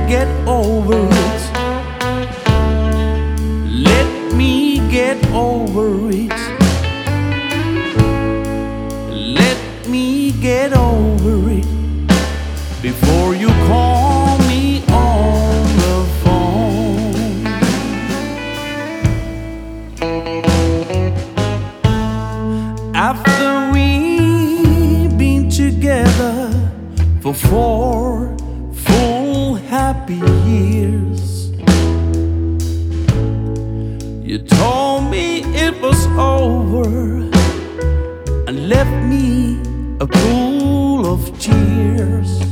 get over it. Let me get over it. Let me get over it before you call me on the phone. After we've been together for 4 full happy years, you told me it was over and left me a pool of tears.